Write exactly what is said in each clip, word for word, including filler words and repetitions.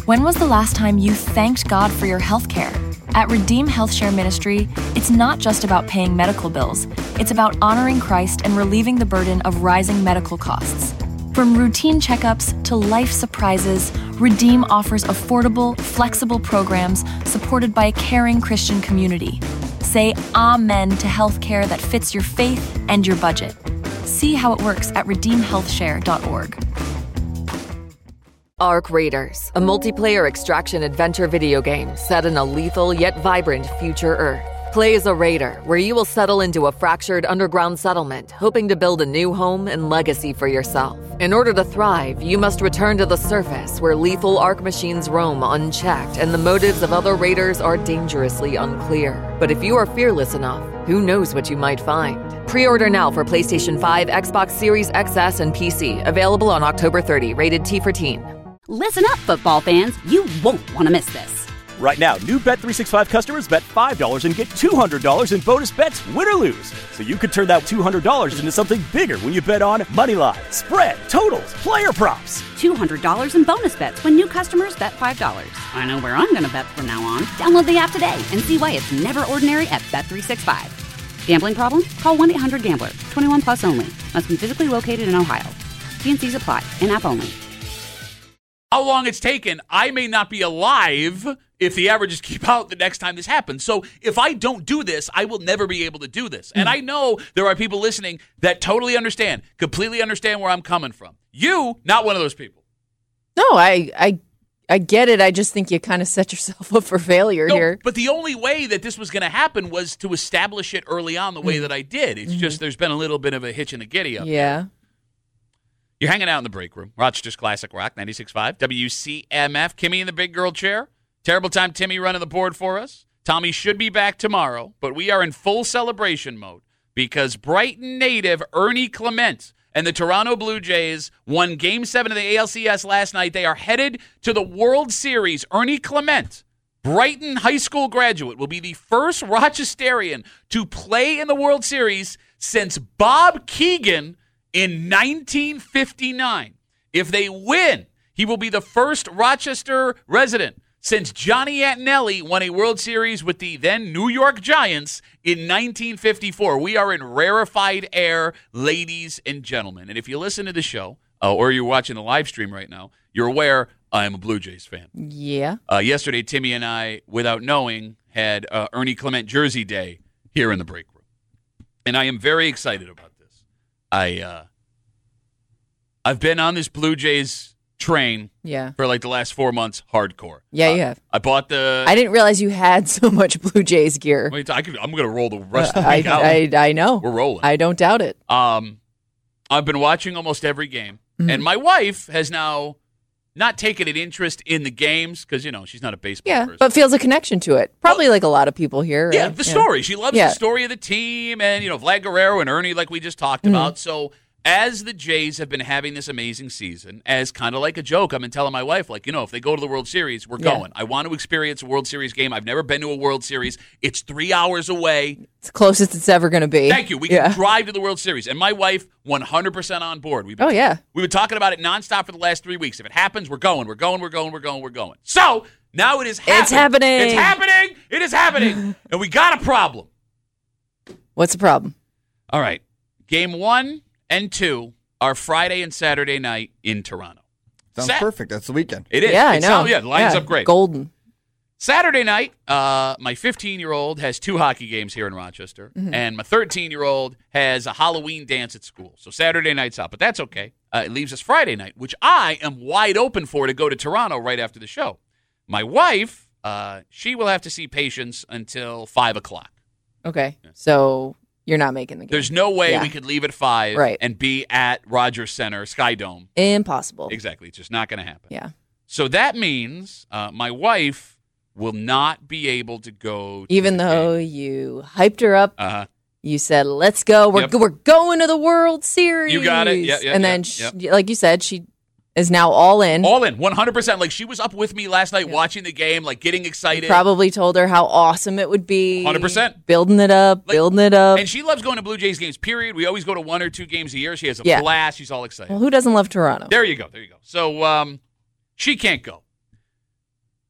When was the last time you thanked God for your health care? At Redeem Health Share Ministry, it's not just about paying medical bills. It's about honoring Christ and relieving the burden of rising medical costs. From routine checkups to life surprises, Redeem offers affordable, flexible programs supported by a caring Christian community. Say amen to healthcare that fits your faith and your budget. See how it works at redeem health share dot org. Arc Raiders, a multiplayer extraction adventure video game set in a lethal yet vibrant future Earth. Play as a raider, where you will settle into a fractured underground settlement, hoping to build a new home and legacy for yourself. In order to thrive, you must return to the surface, where lethal Arc machines roam unchecked, and the motives of other raiders are dangerously unclear. But if you are fearless enough, who knows what you might find? Pre-order now for PlayStation five, Xbox Series X S, and P C. Available on October thirtieth, rated T for teen. Listen up, football fans. You won't want to miss this. Right now, new Bet three sixty-five customers bet five dollars and get two hundred dollars in bonus bets, win or lose. So you could turn that two hundred dollars into something bigger when you bet on moneyline, spread, totals, player props. two hundred dollars in bonus bets when new customers bet five dollars. I know where I'm going to bet from now on. Download the app today and see why it's never ordinary at Bet three sixty-five. Gambling problem? Call one eight hundred gambler. twenty-one plus only. Must be physically located in Ohio. T and C's apply. In-app only. How long it's taken, I may not be alive if the averages keep out the next time this happens. So if I don't do this, I will never be able to do this. And I know there are people listening that totally understand, completely understand where I'm coming from. You, not one of those people. No, I I, I get it. I just think you kind of set yourself up for failure no, here. But the only way that this was going to happen was to establish it early on the way mm-hmm. that I did. It's mm-hmm. just there's been a little bit of a hitch in the giddy up Yeah. there. You're hanging out in the break room. Rochester's Classic Rock, ninety-six point five, W C M F. Kimmy in the big girl chair. Terrible time Timmy running the board for us. Tommy should be back tomorrow, but we are in full celebration mode because Brighton native Ernie Clement and the Toronto Blue Jays won Game seven of the A L C S last night. They are headed to the World Series. Ernie Clement, Brighton high school graduate, will be the first Rochesterian to play in the World Series since Bob Keegan in nineteen fifty-nine. If they win, he will be the first Rochester resident since Johnny Antonelli won a World Series with the then New York Giants in nineteen fifty-four. We are in rarefied air, ladies and gentlemen. And if you listen to the show, uh, or you're watching the live stream right now, you're aware I am a Blue Jays fan. Yeah. Uh, yesterday, Timmy and I, without knowing, had uh, Ernie Clement Jersey Day here in the break room. And I am very excited about this. I, uh, I've been on this Blue Jays train yeah. for like the last four months, hardcore. Yeah, uh, you have. I bought the... I didn't realize you had so much Blue Jays gear. Wait, I could, I'm going to roll the rest of the I, week out. I, I know. We're rolling. I don't doubt it. Um, I've been watching almost every game. Mm-hmm. And my wife has now not taken an interest in the games because, you know, she's not a baseball yeah, person. but feels a connection to it. Probably well, like a lot of people here. Right? Yeah, the yeah. story. She loves yeah. the story of the team and, you know, Vlad Guerrero and Ernie like we just talked mm-hmm. about. So as the Jays have been having this amazing season, as kind of like a joke, I've been telling my wife, like, you know, if they go to the World Series, we're yeah. going. I want to experience a World Series game. I've never been to a World Series. It's three hours away. It's the closest it's ever going to be. Thank you. We yeah. can drive to the World Series. And my wife, one hundred percent on board. We've been, oh, yeah. We've been talking about it nonstop for the last three weeks. If it happens, we're going. We're going, we're going, we're going, we're going. So now it is happening. It's happening. It's happening. It is happening. And we got a problem. What's the problem? All right. Game one and two are Friday and Saturday night in Toronto. Sounds Sat- perfect. That's the weekend. It is. Yeah, I it know. Sounds, yeah, it lines yeah. up great. Golden. Saturday night, uh, my fifteen-year-old has two hockey games here in Rochester, mm-hmm. and my thirteen-year-old has a Halloween dance at school. So Saturday night's out, but that's okay. Uh, it leaves us Friday night, which I am wide open for to go to Toronto right after the show. My wife, uh, she will have to see patients until five o'clock. Okay, yeah. So you're not making the game. There's no way yeah. we could leave at five right. and be at Rogers Center, Sky Dome. Impossible. Exactly. It's just not going to happen. Yeah. So that means uh, my wife will not be able to go to even the though game. You hyped her up. Uh-huh. You said, let's go. We're, yep. we're going to the World Series. You got it. Yeah, yeah, and then, yeah, she, yeah. like you said, she is now all in. All in, one hundred percent. Like, she was up with me last night yeah. watching the game, like, getting excited. You probably told her how awesome it would be. one hundred percent. Building it up, like, building it up. And she loves going to Blue Jays games, period. We always go to one or two games a year. She has a yeah. blast. She's all excited. Well, who doesn't love Toronto? There you go. There you go. So um, she can't go.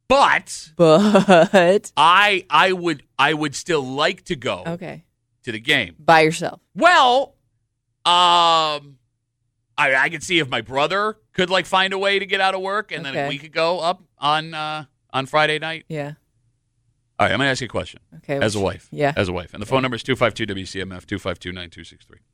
But But I I would I would still like to go okay, to the game. by yourself. Well, um, I I could see if my brother could like find a way to get out of work, and then Okay. we could go up on uh, on Friday night. Yeah. All right, I'm gonna ask you a question. Okay. As a which- wife, Yeah. as a wife, and the phone number is two five two W C M F two five two nine two six three.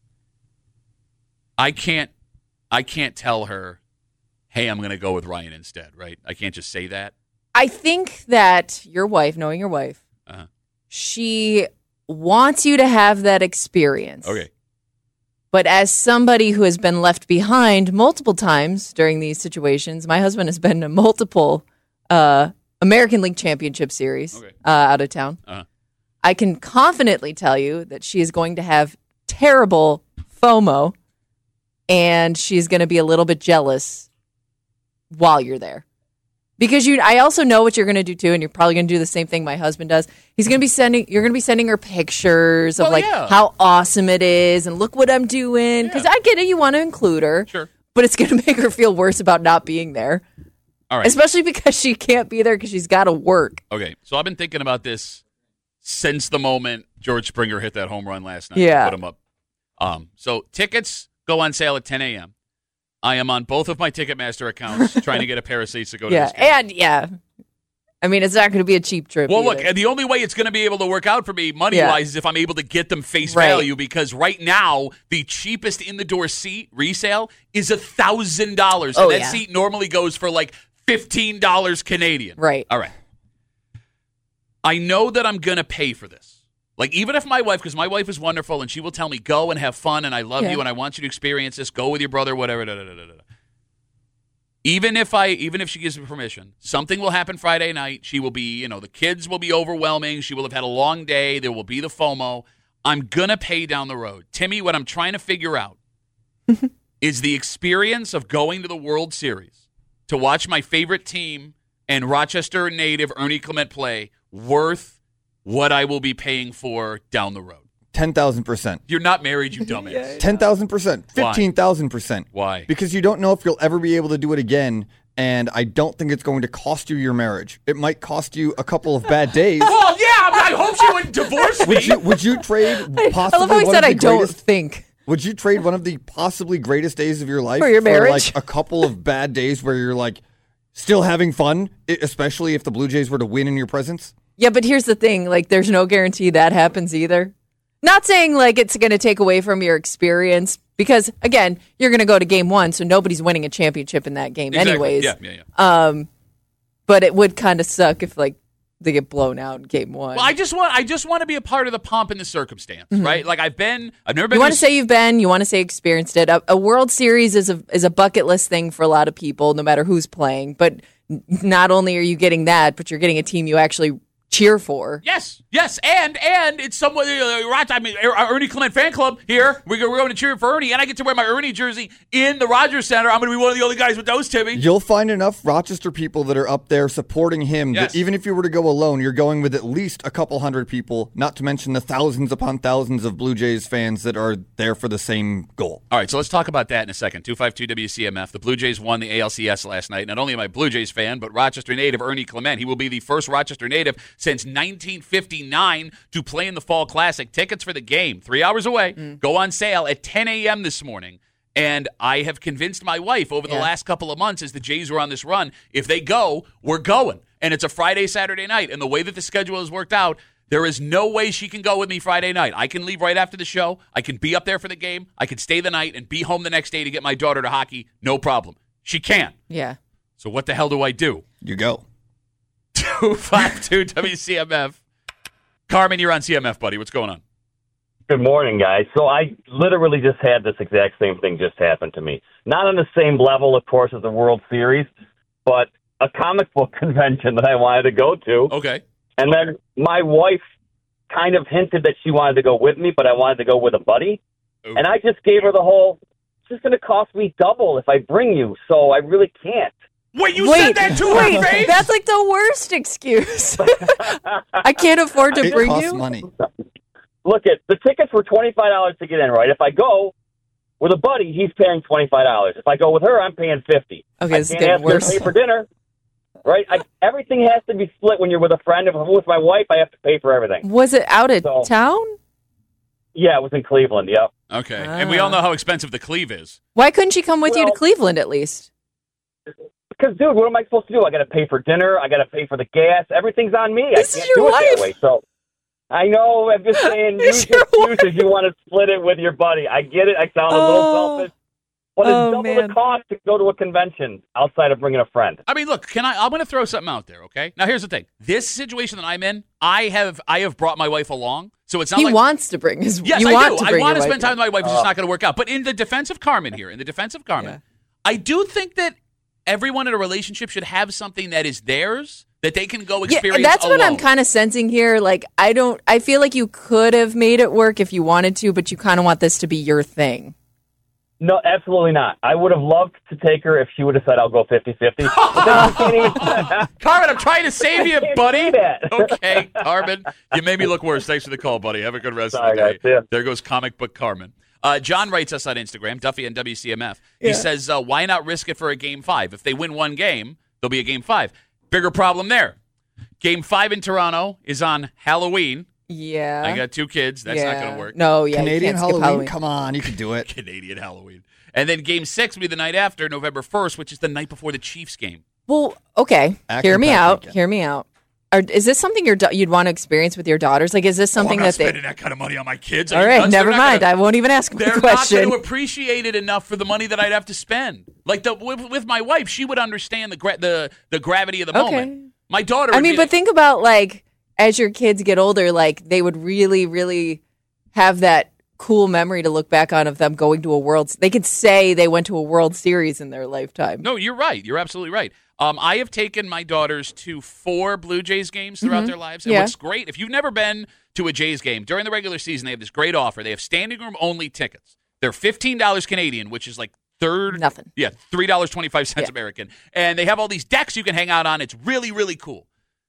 I can't I can't tell her, hey, I'm gonna go with Ryan instead, right? I can't just say that. I think that your wife, knowing your wife, Uh-huh. she wants you to have that experience. Okay. But as somebody who has been left behind multiple times during these situations, my husband has been to multiple uh, American League Championship Series Okay. uh, out of town. Uh-huh. I can confidently tell you that she is going to have terrible FOMO, and she's going to be a little bit jealous while you're there. Because you, I also know what you're going to do too, and you're probably going to do the same thing my husband does. He's going to be sending, you're going to be sending her pictures of Well, like yeah. how awesome it is, and look what I'm doing. Because Yeah. I get it, you want to include her, Sure. but it's going to make her feel worse about not being there, All right. especially because she can't be there because she's got to work. Okay. So I've been thinking about this since the moment George Springer hit that home run last night. Yeah. Put him up. Um. So tickets go on sale at ten a.m. I am on both of my Ticketmaster accounts trying to get a pair of seats to go to Yeah, this game. and yeah, I mean it's not going to be a cheap trip. Well, either. look, and the only way it's going to be able to work out for me money-wise Yeah. is if I'm able to get them face Right. value, because right now the cheapest in-the-door seat resale is one thousand dollars. Oh, and that yeah. seat normally goes for like fifteen dollars Canadian. Right. All right. I know that I'm going to pay for this. Like, even if my wife, because my wife is wonderful, and she will tell me, go and have fun, and I love Yeah. you, and I want you to experience this, go with your brother, whatever, da, da, da, da, da. Even if I, even if she gives me permission, something will happen Friday night. She will be, you know, the kids will be overwhelming. She will have had a long day. There will be the FOMO. I'm gonna pay down the road. Timmy, what I'm trying to figure out is the experience of going to the World Series to watch my favorite team and Rochester native Ernie Clement play worth what I will be paying for down the road. ten thousand percent. You're not married, you dumbass. ten thousand percent. Why? fifteen thousand percent. Why? Because you don't know if you'll ever be able to do it again, and I don't think it's going to cost you your marriage. It might cost you a couple of bad days. Well, yeah, I hope she wouldn't divorce me. Would you, would you trade possibly I love how he one said of I the don't greatest, think. Would you trade one of the possibly greatest days of your life For your marriage? like a couple of bad days where you're like still having fun, i- especially if the Blue Jays were to win in your presence? Yeah, but here's the thing: like, there's no guarantee that happens either. Not saying like it's going to take away from your experience, because again, you're going to go to game one, so nobody's winning a championship in that game, Exactly. anyways. Yeah, yeah, yeah. Um, but it would kind of suck if like they get blown out in game one. Well, I just want I just want to be a part of the pomp and the circumstance, right? Like I've been, I've never been. you want to this- say you've been, you want to say experienced it. A, a World Series is a is a bucket list thing for a lot of people, no matter who's playing. But n- not only are you getting that, but you're getting a team you actually cheer for. Yes, yes, and and it's somewhat. Uh, right, I mean, Er- Ernie Clement fan club here. We're, go- we're going to cheer for Ernie, and I get to wear my Ernie jersey in the Rogers Center. I'm going to be one of the only guys with those, Timmy. You'll find enough Rochester people that are up there supporting him Yes. that even if you were to go alone, you're going with at least a couple hundred people, not to mention the thousands upon thousands of Blue Jays fans that are there for the same goal. All right, so let's talk about that in a second. two five two W C M F. The Blue Jays won the A L C S last night. Not only am I a Blue Jays fan, but Rochester native Ernie Clement. He will be the first Rochester native since nineteen fifty-nine to play in the Fall Classic. Tickets for the game, three hours away, go on sale at ten a.m. this morning. And I have convinced my wife over the Yeah. last couple of months, as the Jays were on this run, if they go, we're going. And it's a Friday, Saturday night. And the way that the schedule has worked out, there is no way she can go with me Friday night. I can leave right after the show. I can be up there for the game. I can stay the night and be home the next day to get my daughter to hockey. No problem. She can't. Yeah. So what the hell do I do? You go. two five two W C M F. Carmen, you're on C M F, buddy. What's going on? Good morning, guys. So I literally just had this exact same thing just happen to me. Not on the same level, of course, as the World Series, but a comic book convention that I wanted to go to. Okay. And then my wife kind of hinted that she wanted to go with me, but I wanted to go with a buddy. Ooh. And I just gave her the whole, it's just going to cost me double if I bring you, so I really can't. Wait, you wait, said that to wait, her face? that's like the worst excuse. I can't afford to It bring costs you. money. Look, at the tickets were twenty-five dollars to get in, right? If I go with a buddy, he's paying twenty-five dollars. If I go with her, I'm paying fifty dollars. Okay, I this is can't getting ask her to worse. pay for dinner. right? I, everything has to be split when you're with a friend. If I'm with my wife, I have to pay for everything. Was it out of So- town? Yeah, it was in Cleveland, yep. Okay. And we all know how expensive the Cleve is. Why couldn't she come with you to Well- Cleveland at least? Because, dude, what am I supposed to do? I got to pay for dinner. I got to pay for the gas. Everything's on me. This I is can't your do it wife. that way. So I know. I'm just saying, It's use your excuses. You want to split it with your buddy. I get it. I sound a Oh. little selfish. But it's Oh, double man. the cost to go to a convention outside of bringing a friend. I mean, look, can I I'm going to throw something out there, okay? Now here's the thing. This situation that I'm in, I have I have brought my wife along. So it's not He like wants to bring his. Yes, you I want do. To I bring want to your spend wife time with my wife. It's Uh, just not going to work out. But in the defense of Carmen here, in the defense of Carmen, Yeah. I do think that everyone in a relationship should have something that is theirs that they can go Yeah, experience that's what I'm alone. kind of sensing here. Like, I don't. I feel like you could have made it work if you wanted to, but you kind of want this to be your thing. No, absolutely not. I would have loved to take her if she would have said, I'll go fifty-fifty. But then you can't even Carmen, I'm trying to save you, can't buddy. do that. Okay, Carmen, you made me look worse. Thanks for the call, buddy. Have a good rest Sorry, of the day. guys. See ya. There goes comic book Carmen. Uh, John writes us on Instagram, Duffy and W C M F. He Yeah. says, uh, why not risk it for a game five? If they win one game, there'll be a game five. Bigger problem there. Game five in Toronto is on Halloween. Yeah, I got two kids. That's yeah. not going to work. No, yeah, you Canadian can't skip Halloween? Halloween. Come on, you can do it. Canadian Halloween. And then game six will be the night after, November first, which is the night before the Chiefs game. Well, okay. Action Hear me packed out. weekend. Hear me out. Are, is this something you're, you'd want to experience with your daughters? Like, is this something oh, I'm not that they? spending that kind of money on my kids. Are All you right, nuts? They're never not mind. gonna- I won't even ask my They're not question. going to appreciate it enough for the money that I'd have to spend. Like the with, with my wife, she would understand the gra- the the gravity of the Okay. moment. My daughter. I would mean, be but like, think about like as your kids get older, like they would really, really have that cool memory to look back on of them going to a world. They could say they went to a World Series in their lifetime. No, you're right. You're absolutely right. Um, I have taken my daughters to four Blue Jays games throughout their lives. And Yeah. what's great, if you've never been to a Jays game, during the regular season, they have this great offer. They have standing room only tickets. They're fifteen dollars Canadian, which is like third. Nothing. Yeah, three dollars and twenty-five cents Yeah. American. And they have all these decks you can hang out on. It's really, really cool.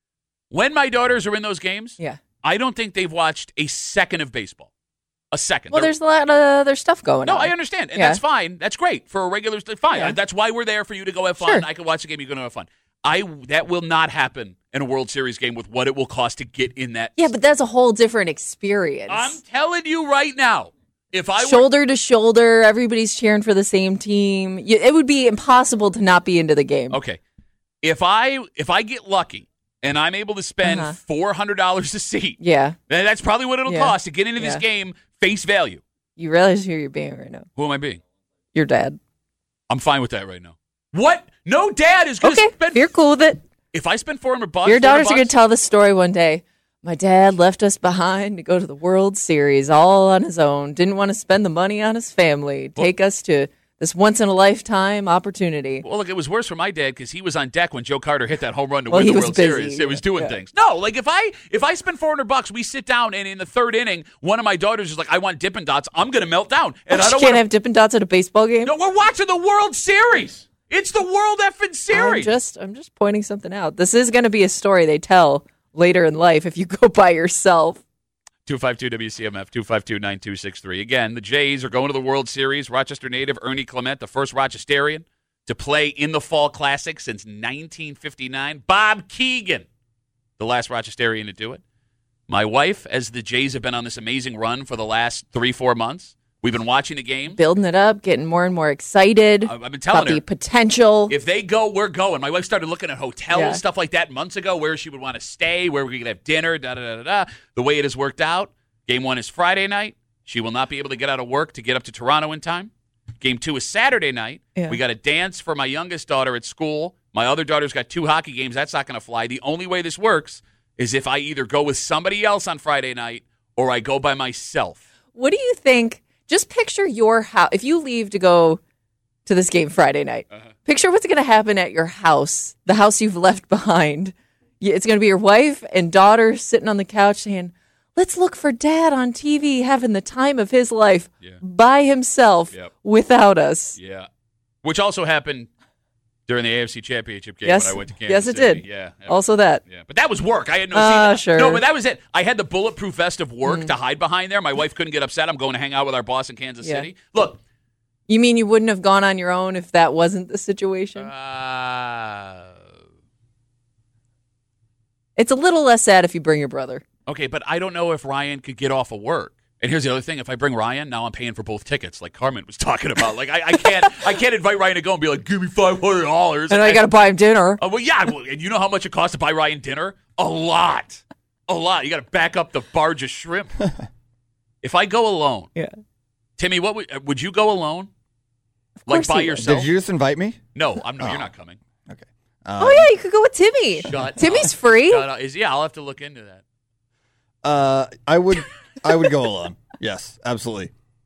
When my daughters are in those games, Yeah. I don't think they've watched a second of baseball. A second. Well, They're- there's a lot of other stuff going no, on. I understand, and Yeah. that's fine. That's great for a regular. Fine, Yeah. that's why we're there for you to go have fun. Sure. I can watch the game. You're going to have fun. I that will not happen in a World Series game with what it will cost to get in that. Yeah, but that's a whole different experience. I'm telling you right now, if I were, shoulder to shoulder, everybody's cheering for the same team. You, it would be impossible to not be into the game. okay, if I if I get lucky and I'm able to spend Uh-huh. four hundred dollars a seat, Yeah, then that's probably what it'll Yeah. cost to get into this Yeah. game face value. you realize who you're being right now. Who am I being? Your dad. I'm fine with that right now. What? No dad is going to Okay, spend. you're cool with it. If I spend four hundred bucks, Your daughters are going going to tell the story one day. My dad left us behind to go to the World Series all on his own. Didn't want to spend the money on his family. Take us to this once in a lifetime opportunity. Well, look, it was worse for my dad because he was on deck when Joe Carter hit that home run to Well, win he the was World busy, Series. It was yeah, doing yeah. things. No, like if I if I spend four hundred bucks, we sit down and in the third inning, one of my daughters is like, "I want Dippin' Dots." I'm going to melt down, and I you don't can't want. have Dippin' Dots at a baseball game. No, we're watching the World Series. It's the World Effing I'm Series. just, I'm just pointing something out. This is going to be a story they tell later in life if you go by yourself. two five two W C M F, two five two, nine two six three. Again, the Jays are going to the World Series. Rochester native Ernie Clement, the first Rochesterian to play in the Fall Classic since nineteen fifty-nine. Bob Keegan, the last Rochesterian to do it. My wife, as the Jays have been on this amazing run for the last three, four months, we've been watching the game. Building it up, getting more and more excited I've been telling about her. the potential. If they go, we're going. My wife started looking at hotels, Yeah. stuff like that months ago, where she would want to stay, where we could have dinner, da da da da da. The way it has worked out, game one is Friday night. She will not be able to get out of work to get up to Toronto in time. Game two is Saturday night. Yeah. We got a dance for my youngest daughter at school. My other daughter's got two hockey games. That's not going to fly. The only way this works is if I either go with somebody else on Friday night or I go by myself. What do you think? Just picture your house. If you leave to go to this game Friday night, Uh-huh. picture what's going to happen at your house, the house you've left behind. Y- It's going to be your wife and daughter sitting on the couch saying, let's look for dad on T V having the time of his life Yeah. by himself Yep. without us. Yeah. Which also happened during the A F C Championship game Yes. when I went to Kansas Yes, it City. did. Yeah. Also that. Yeah, but that was work. I had no. Uh, see, sure. No, but that was it. I had the bulletproof vest of work Mm. to hide behind there. My wife couldn't get upset. I'm going to hang out with our boss in Kansas Yeah. City. Look, You mean you wouldn't have gone on your own if that wasn't the situation? uh, It's a little less sad if you bring your brother. Okay, but I don't know if Ryan could get off of work. And here's the other thing: if I bring Ryan, now I'm paying for both tickets, like Carmen was talking about. Like I, I can't, I can't invite Ryan to go and be like, "Give me five hundred dollars." And I got to buy him dinner. Oh well, yeah, well, and you know how much it costs to buy Ryan dinner? A lot, a lot. You got to back up the barge of shrimp. If I go alone, yeah, Timmy, what would would you go alone? Of Like course by he would. yourself? Did you just invite me? No, I'm. No, Oh. You're not coming. Okay. Oh yeah, you could go with Timmy. Shut Timmy's up. free. Shut up. Is yeah, I'll have to look into that. Uh, I would, I would go alone. Yes, absolutely.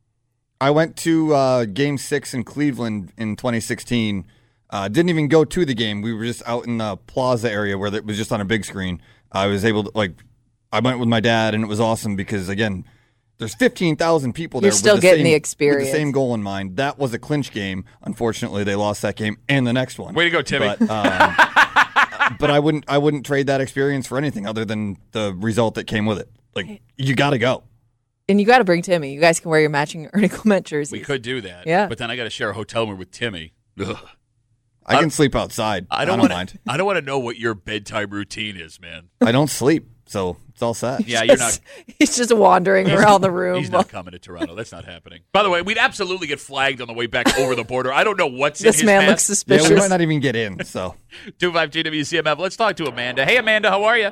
I went to uh, Game Six in Cleveland in twenty sixteen. Uh, didn't even go to the game. We were just out in the plaza area where it was just on a big screen. I was able to like, I went with my dad, and it was awesome because again, there's fifteen thousand people there. You're still with the getting same, the experience. with the same goal in mind. That was a clinch game. Unfortunately, they lost that game and the next one. Way to go, Timmy. But, um, but I wouldn't, I wouldn't trade that experience for anything other than the result that came with it. Like you got to go. And you got to bring Timmy. You guys can wear your matching Ernie Clement jerseys. We could do that. Yeah. But then I got to share a hotel room with Timmy. Ugh. I can sleep outside. I don't, I don't want mind. I don't want to know what your bedtime routine is, man. I don't sleep, so it's all set. Yeah, you're not. He's just wandering around the room. He's not coming to Toronto. That's not happening. By the way, we'd absolutely get flagged on the way back over the border. I don't know what's in This his man past. looks suspicious. Yeah, we might not even get in. So two five two W C M F. Let's talk to Amanda. Hey, Amanda, how are you?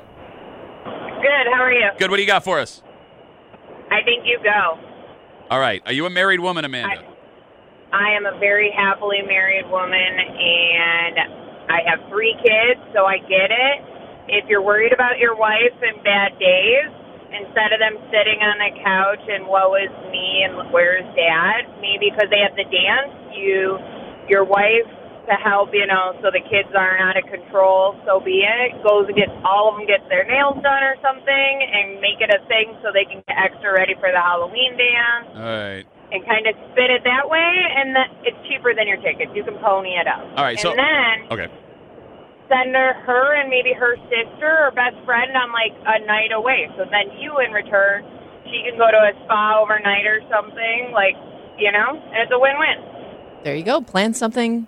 Good. How are you? Good. What do you got for us? I think you go. All right. Are you a married woman, Amanda? I, I am a very happily married woman, and I have three kids, so I get it. If you're worried about your wife and bad days, instead of them sitting on the couch and woe is me and where's dad, maybe because they have to dance, you, your wife, to help, you know, so the kids aren't out of control, so be it. Goes and gets, all of them gets their nails done or something and make it a thing so they can get extra ready for the Halloween dance. All right. And kind of spin it that way, and that it's cheaper than your tickets. You can pony it up. All right. So and then okay. send her, her and maybe her sister or best friend on like a night away. So then you, in return, she can go to a spa overnight or something, like, you know, and it's a win-win. There you go. Plan something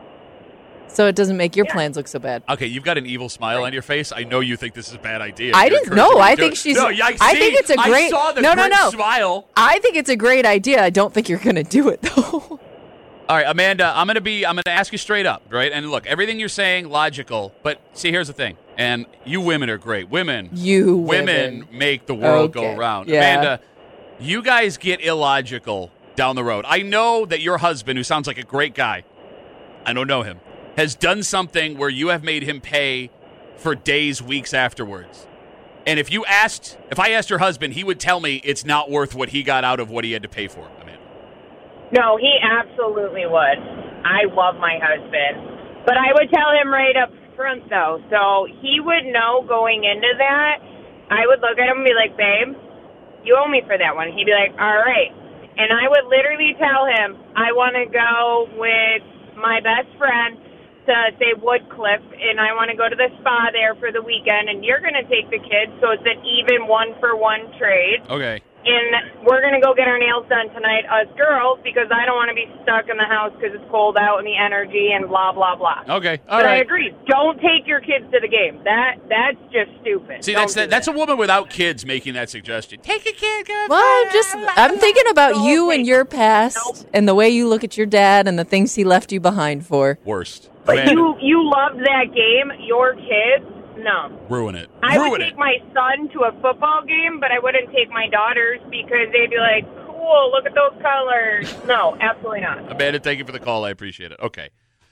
so it doesn't make your Yeah. plans look so bad. Okay, you've got an evil smile on your face. I know you think this is a bad idea. I You're didn't encouraging know. me to I do think it. she's. No, yeah, I, I see. think it's a great. I saw the no, no, great no. smile. I think it's a great idea. I don't think you're going to do it though. All right, Amanda, I'm gonna be. I'm gonna ask you straight up, right? And look, everything you're saying logical, but see, here's the thing. And you women are great. Women, You women, women. make the world Okay. go round. Yeah. Amanda, you guys get illogical down the road. I know that your husband, who sounds like a great guy, I don't know him, has done something where you have made him pay for days, weeks afterwards. And if you asked, if I asked your husband, he would tell me it's not worth what he got out of what he had to pay for. Amanda. No, he absolutely would. I love my husband. But I would tell him right up front, though. So he would know going into that. I would look at him and be like, babe, you owe me for that one. He'd be like, all right. And I would literally tell him, I want to go with my best friend to, say, Woodcliff, and I want to go to the spa there for the weekend, and you're going to take the kids, so it's an even one-for-one trade. Okay. And we're going to go get our nails done tonight, us girls, because I don't want to be stuck in the house because it's cold out and the energy and blah, blah, blah. Okay. All but right. I agree. Don't take your kids to the game. That That's just stupid. See, Don't that's do that, that's a that. woman without kids making that suggestion. Take a kid. Go Well, I'm just. I'm thinking about Don't you take- and your past Nope. and the way you look at your dad and the things he left you behind for. Worst. But Amanda, you, you loved that game. Your kids, no. ruin it. I ruin would it. take my son to a football game, but I wouldn't take my daughters because they'd be like, cool, look at those colors. No, absolutely not. Amanda, thank you for the call. I appreciate it. Okay.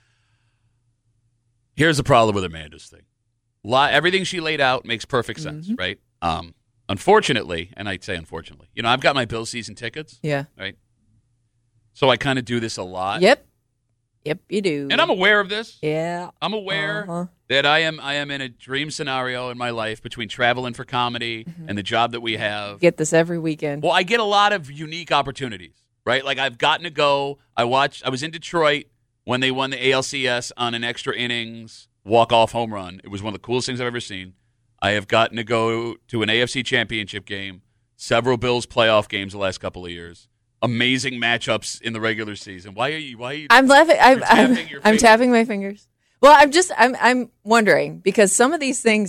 Here's the problem with Amanda's thing. Li- everything she laid out makes perfect sense, Mm-hmm. right? Um, unfortunately, and I'd say unfortunately, you know, I've got my Bills season tickets, Yeah. right? So I kind of do this a lot. Yep. Yep, you do. And I'm aware of this. Yeah. I'm aware Uh-huh. that I am I am in a dream scenario in my life between traveling for comedy Mm-hmm. and the job that we have. Get this every weekend. Well, I get a lot of unique opportunities, right? Like I've gotten to go. I watched. I was in Detroit when they won the A L C S on an extra innings walk-off home run. It was one of the coolest things I've ever seen. I have gotten to go to an A F C championship game, several Bills playoff games the last couple of years. Amazing matchups in the regular season. Why are you? Why are you? I'm laughing. I'm, You're I'm, tapping your I'm fingers. tapping my fingers. Well, I'm just. I'm. I'm wondering because some of these things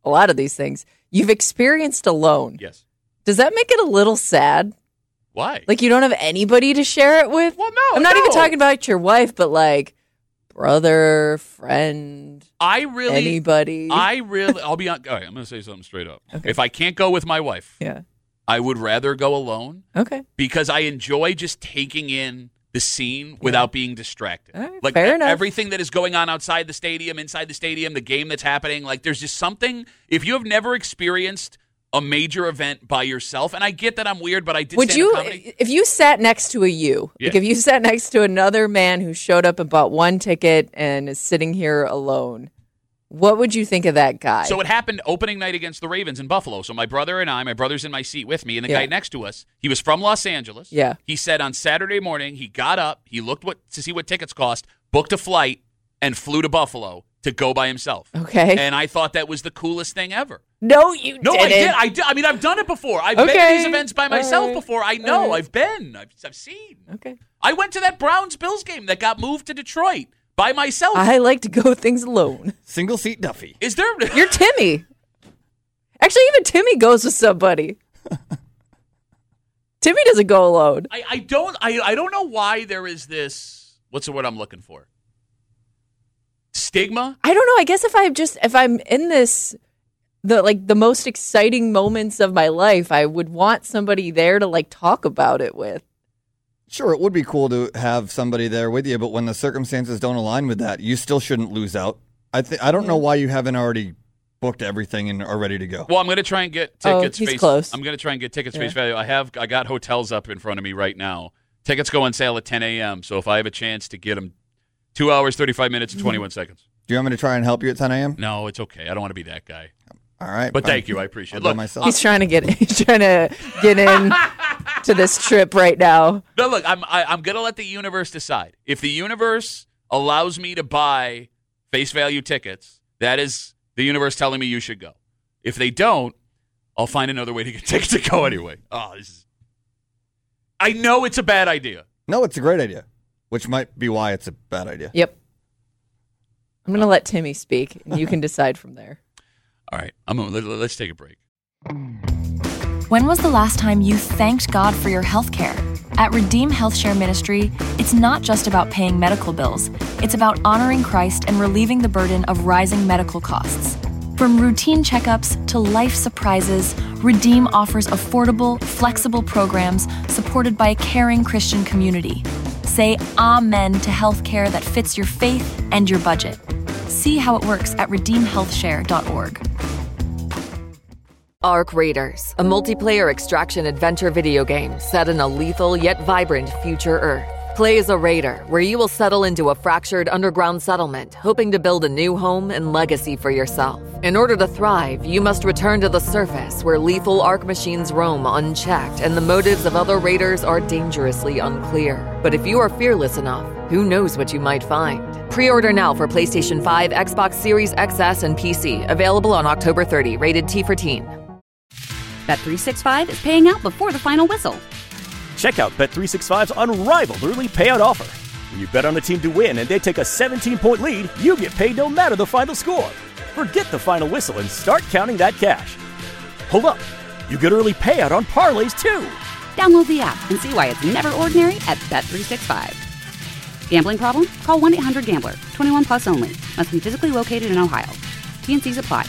a lot of these things, you've experienced alone. Yes. Does that make it a little sad? Why? Like you don't have anybody to share it with? Well, no. I'm not no. even talking about your wife, but like brother, friend, I really, anybody. I really, I'll be on. All right, I'm going to say something straight up. Okay. If I can't go with my wife, yeah. I would rather go alone. Okay. Because I enjoy just taking in the scene without being distracted. All right, like fair e- enough. everything that is going on outside the stadium, inside the stadium, the game that's happening, like there's just something, if you have never experienced a major event by yourself, and I get that I'm weird, but I did Would stand-up you, comedy. if you sat next to a you, Yeah. like if you sat next to another man who showed up and bought one ticket and is sitting here alone, what would you think of that guy? So it happened opening night against the Ravens in Buffalo. So my brother and I, my brother's in my seat with me, and the Yeah. guy next to us, he was from Los Angeles. Yeah. He said on Saturday morning, he got up, he looked what to see what tickets cost, booked a flight, and flew to Buffalo to go by himself. Okay. And I thought that was the coolest thing ever. No, you No, didn't. I did. I did. I mean, I've done it before. I've been Okay. to these events by myself All right. before. I know. All right. I've been. I've, I've seen. Okay. I went to that Browns-Bills game that got moved to Detroit by myself. I like to go things alone. Single seat Duffy. Is there? You're Timmy. Actually, even Timmy goes with somebody. Timmy doesn't go alone. I, I don't. I, I don't know why there is this. What's the word I'm looking for? Stigma. I don't know. I guess if I'm just if I'm in this the like the most exciting moments of my life, I would want somebody there to like talk about it with. Sure, it would be cool to have somebody there with you, but when the circumstances don't align with that, you still shouldn't lose out. I think I don't know why you haven't already booked everything and are ready to go. Well, I'm going to try and get Oh, tickets. he's face, close. I'm going to try and get tickets Yeah. face value. I have. I got hotels up in front of me right now. Tickets go on sale at ten a.m. So if I have a chance to get them, two hours, thirty-five minutes, and twenty-one seconds. Do you want me to try and help you at ten a.m.? No, it's okay. I don't want to be that guy. All right. But fine. thank you. I appreciate I'll it. go Look, myself. He's trying to get he's trying to get in to this trip right now. No, look, I'm I, I'm gonna let the universe decide. If the universe allows me to buy face value tickets, that is the universe telling me you should go. If they don't, I'll find another way to get tickets to go anyway. Oh, this is. I know it's a bad idea. No, it's a great idea, which might be why it's a bad idea. Yep. I'm going to let Timmy speak, and you can decide from there. All right, I'm gonna, let, let's take a break. When was the last time you thanked God for your health care? At Redeem Health Share Ministry, it's not just about paying medical bills. It's about honoring Christ and relieving the burden of rising medical costs. From routine checkups to life surprises, Redeem offers affordable, flexible programs supported by a caring Christian community. Say amen to health care that fits your faith and your budget. See how it works at redeem health share dot org. Ark Raiders, a multiplayer extraction adventure video game set in a lethal yet vibrant future Earth. Play as a raider, where you will settle into a fractured underground settlement, hoping to build a new home and legacy for yourself. In order to thrive, you must return to the surface, where lethal Ark machines roam unchecked and the motives of other raiders are dangerously unclear. But if you are fearless enough, who knows what you might find? Pre-order now for PlayStation five, Xbox Series X S, and P C. Available on October thirtieth. Rated T for teen. Bet three sixty-five is paying out before the final whistle. Check out Bet three sixty-five's unrivaled early payout offer. When you bet on a team to win and they take a seventeen-point lead, you get paid no matter the final score. Forget the final whistle and start counting that cash. Hold up. You get early payout on parlays, too. Download the app and see why it's never ordinary at Bet three sixty-five. Gambling problem? Call one eight hundred gambler. twenty-one plus only. Must be physically located in Ohio. T N Cs apply.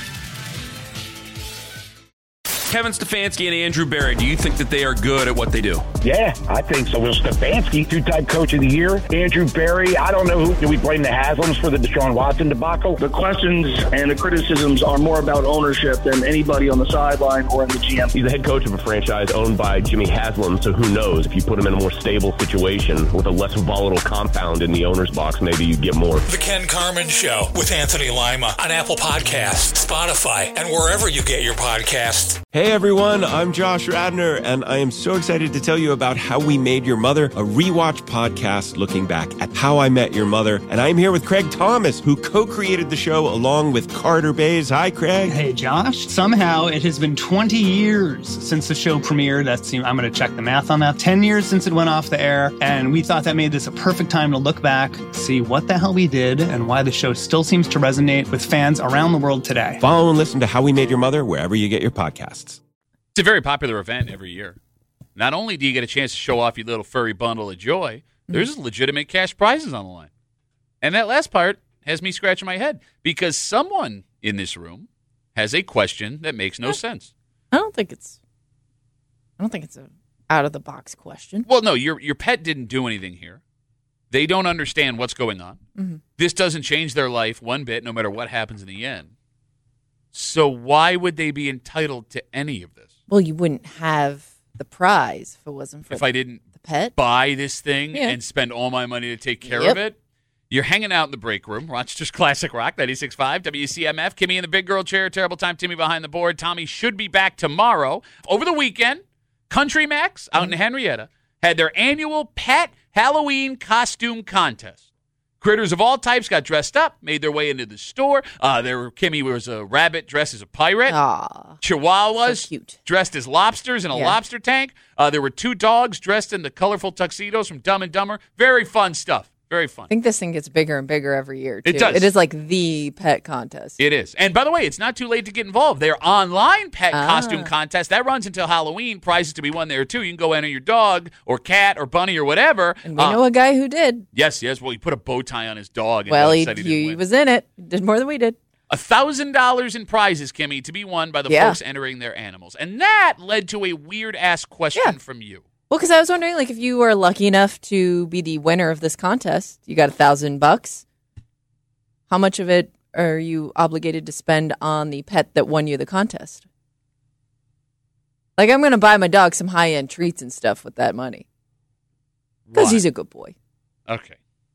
Kevin Stefanski and Andrew Berry, do you think that they are good at what they do? Yeah, I think so. Well, Stefanski, two-time coach of the year. Andrew Berry, I don't know who. Do we blame the Haslams for the Deshaun Watson debacle? The questions and the criticisms are more about ownership than anybody on the sideline or in the G M. He's the head coach of a franchise owned by Jimmy Haslam, so who knows? If you put him in a more stable situation with a less volatile compound in the owner's box, maybe you get more. The Ken Carman Show with Anthony Lima on Apple Podcasts, Spotify, and wherever you get your podcasts. Hey everyone, I'm Josh Radner, and I am so excited to tell you about How We Made Your Mother, a rewatch podcast looking back at How I Met Your Mother. And I'm here with Craig Thomas, who co-created the show along with Carter Bays. Hi, Craig. Hey, Josh. Somehow it has been twenty years since the show premiered. That's, I'm going to check the math on that. ten years since it went off the air, and we thought that made this a perfect time to look back, see what the hell we did, and why the show still seems to resonate with fans around the world today. Follow and listen to How We Made Your Mother wherever you get your podcasts. It's a very popular event every year. Not only do you get a chance to show off your little furry bundle of joy, there's legitimate cash prizes on the line. And that last part has me scratching my head because someone in this room has a question that makes no sense. I don't think it's I don't think it's a out of the box question. Well, no, your your pet didn't do anything here. They don't understand what's going on. Mm-hmm. This doesn't change their life one bit, no matter what happens in the end. So why would they be entitled to any of this? Well, you wouldn't have the prize if it wasn't for if I didn't the pet. buy this thing Yeah. and spend all my money to take care Yep. of it. You're hanging out in the break room. Rochester's Classic Rock, ninety-six point five, W C M F. Kimmy in the big girl chair. Terrible time, Timmy behind the board. Tommy should be back tomorrow. Over the weekend, Country Max out in Henrietta had their annual pet Halloween costume contest. Critters of all types got dressed up, made their way into the store. Uh, there were, Kimmy was a rabbit dressed as a pirate. Aww, Chihuahuas so cute. dressed as lobsters in a Yeah. lobster tank. Uh, there were two dogs dressed in the colorful tuxedos from Dumb and Dumber. Very fun stuff. Very fun. I think this thing gets bigger and bigger every year, too. It does. It is like the pet contest. It is. And by the way, it's not too late to get involved. Their online pet Ah. costume contest, that runs until Halloween. Prizes to be won there, too. You can go enter your dog or cat or bunny or whatever. And we Uh, know a guy who did. Yes, yes. Well, he put a bow tie on his dog. And Well, got he, excited he he, didn't win. was in it. Did more than we did. one thousand dollars in prizes, Kimmy, to be won by the Yeah. folks entering their animals. And that led to a weird-ass question Yeah. from you. Well, because I was wondering, like, if you were lucky enough to be the winner of this contest, you got a thousand bucks. How much of it are you obligated to spend on the pet that won you the contest? Like, I'm going to buy my dog some high-end treats and stuff with that money. Because Why? he's a good boy. Okay.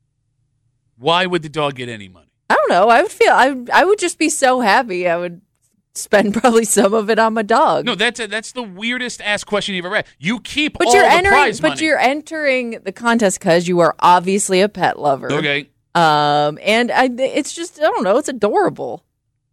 Why would the dog get any money? I don't know. I would feel, I, I would just be so happy. I would spend probably some of it on my dog. No, that's a, that's the weirdest ass question you've ever had. You keep But all you're the entering, prize money. but you're entering the contest because you are obviously a pet lover. Okay. Um, and I, it's just, I don't know, it's adorable.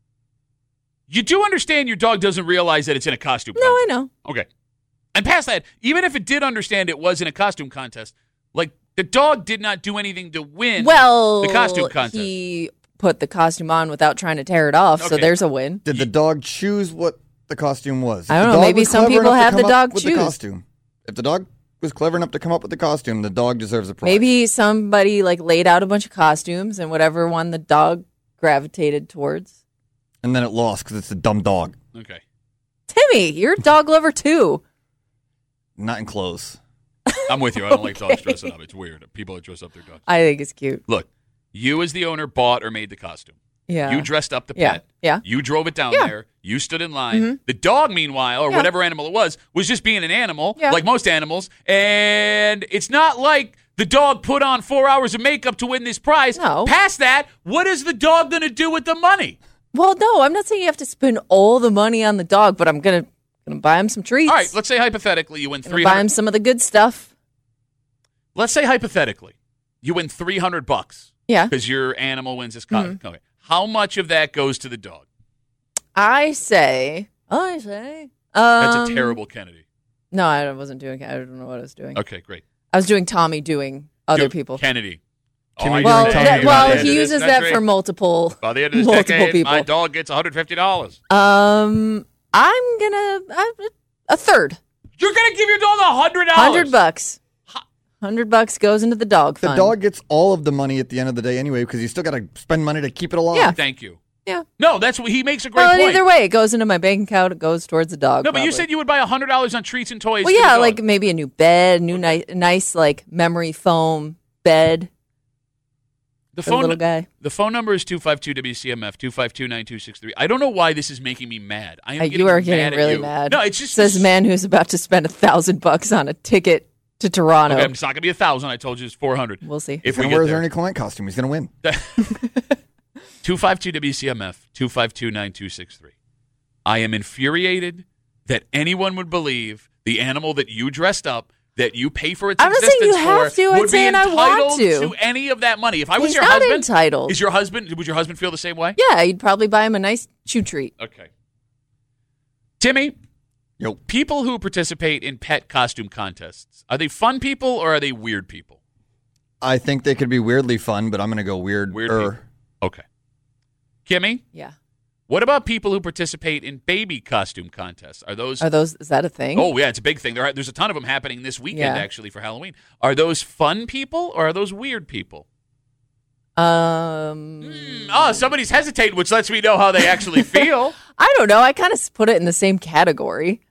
You do understand your dog doesn't realize that it's in a costume No, I know. Okay. And past that, even if it did understand it was in a costume contest, like the dog did not do anything to win Well, the costume contest. he put the costume on without trying to tear it off, so Okay. there's a win. Did the dog choose what the costume was? I If don't the know, dog maybe was some clever people enough to have the come up dog with choose. The costume. If the dog was clever enough to come up with the costume, the dog deserves a prize. Maybe somebody like laid out a bunch of costumes and whatever one the dog gravitated towards. And then it lost because it's a dumb dog. Okay. Timmy, you're a dog lover too. Not in clothes. I'm with you. I don't like dogs dressing up. It's weird. People that dress up their dogs. I think it's cute. Look, you as the owner bought or made the costume. Yeah. You dressed up the Yeah. pet. Yeah. You drove it down Yeah. there. You stood in line. Mhm. The dog, meanwhile, or Yeah. whatever animal it was, was just being an animal, Yeah. like most animals. And it's not like the dog put on four hours of makeup to win this prize. No. Past that, what is the dog going to do with the money? Well, no, I'm not saying you have to spend all the money on the dog, but I'm gonna gonna buy him some treats. All right, let's say hypothetically you win Gonna three buy hundred. him some of the good stuff. Let's say hypothetically you win three hundred bucks. Yeah. Because your animal wins this contest. Okay. How much of that goes to the dog? I say, I say, um, That's a terrible Kennedy. No, I wasn't doing. I don't know what I was doing. Okay, great. I was doing Tommy doing other Do- people. Kennedy. Timmy Oh, I doing Well, say, Tommy that, doing by well, the end he of this uses that century- for multiple, By the end of this multiple decade, people. my dog gets one hundred fifty dollars. Um, I'm gonna I, a third, You're going to give your dog one hundred dollars? hundred bucks. Hundred bucks goes into the dog The fund. dog gets all of the money at the end of the day anyway because you still got to spend money to keep it alive. Yeah. Thank you. Yeah. No, that's what he makes a great Well, point. either way, it goes into my bank account. It goes towards the dog. no, but you probably. said you would buy one hundred dollars on treats and toys. Well, for the yeah, dog. like maybe a new bed, new ni- nice like memory foam bed. the for the phone little guy. The phone number is two five two W C M F, two five two, nine two six three. I don't know why this is making me mad. I am Uh, getting you are mad getting at really you. mad. No, it's just says man who's about to spend a thousand bucks on a ticket to Toronto. Okay, it's not going to be a thousand. I told you it's four hundred. We'll see. If He's we going get to wear his there. Ernie Klein costume. He's going to win. two five two W C M F, two five two, nine two six three. I am infuriated that anyone would believe the animal that you dressed up, that you pay for its I'm not saying existence you have for, to. I'm would be saying I entitled want to. to any of that money. If I was He's your not husband, entitled. is your husband? Would your husband feel the same way? Yeah, you'd probably buy him a nice chew treat. Okay. Timmy, Yo. people who participate in pet costume contests, are they fun people or are they weird people? I think they could be weirdly fun, but I'm going to go weird. Weird people. Okay. Kimmy? Yeah. What about people who participate in baby costume contests? Are those Are those? Is that a thing? Oh, yeah, it's a big thing. There are, there's a ton of them happening this weekend, Yeah. actually, for Halloween. Are those fun people or are those weird people? Um. Mm, oh, somebody's hesitating, which lets me know how they actually feel. I don't know. I kind of put it in the same category.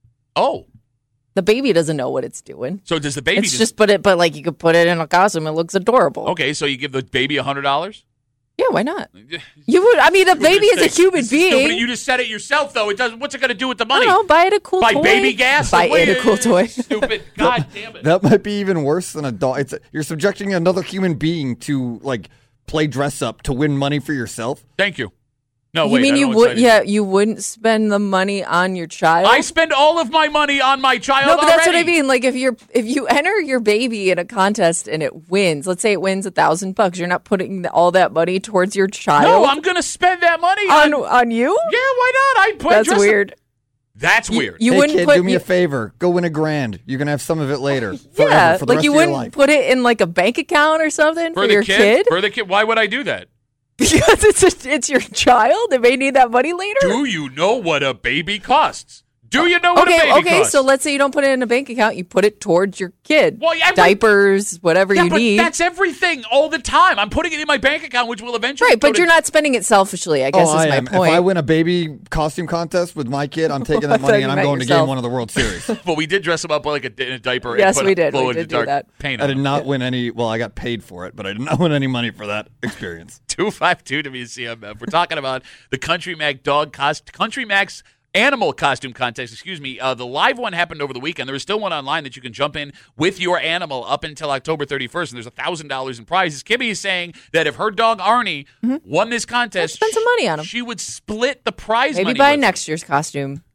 Oh. The baby doesn't know what it's doing. So does the baby It's just put it, but like you could put it in a costume. It looks adorable. Okay, so you give the baby one hundred dollars? Yeah, why not? You would. I mean, the baby is a human being. Stupid. You just said it yourself, though. It doesn't. What's it going to do with the I money? don't know. Buy it a cool Buy toy. baby gas? Buy Wait, it a cool toy. Stupid. God damn it. That might be even worse than a dog. It's you're subjecting another human being to like play dress up to win money for yourself. Thank you. No, You wait. mean I you don't would? excited. Yeah, you wouldn't spend the money on your child. I spend all of my money on my child No, but that's what I already. mean. Like if you're if you enter your baby in a contest and it wins, let's say it wins a thousand bucks, you're not putting all that money towards your child. No, I'm going to spend that money on on. on you. Yeah, why not? I put That's dress up- weird. That's You- weird. You hey, wouldn't kid, put do me you- a favor. Go win a grand. You're gonna have some of it later. Forever, Yeah, for the like rest you of your wouldn't life. put it in like a bank account or something for, for the your kid. For the kid. Why would I do that? Because it's a, it's your child. It may need that money later. Do you know what a baby costs? Do you know what okay, a baby okay. costs? So let's say you don't put it in a bank account. You put it towards your kid. Well, yeah, but- diapers, whatever yeah, you but need. that's everything all the time. I'm putting it in my bank account, which will eventually right, go but to- you're not spending it selfishly. I guess oh, is I my am. point. If I win a baby costume contest with my kid, I'm taking I that thought money you and I'm meant going to yourself. game one of the World Series. But we did dress him up like a, in a diaper. Yes, and put we a did. We glow in did the dark do that. paint I on did him. not win any. Well, I got paid for it, but I did not win any money for that experience. two five two W C M F. We're talking about the Country Mac dog cost Country Mac's animal costume contest. Excuse me. Uh, the live one happened over the weekend. There is still one online that you can jump in with your animal up until October thirty-first, and there's a thousand dollars in prizes. Kimmy is saying that if her dog Arnie won this contest, spend some money on him. she would split the prize Maybe money. buy with him. next year's costume.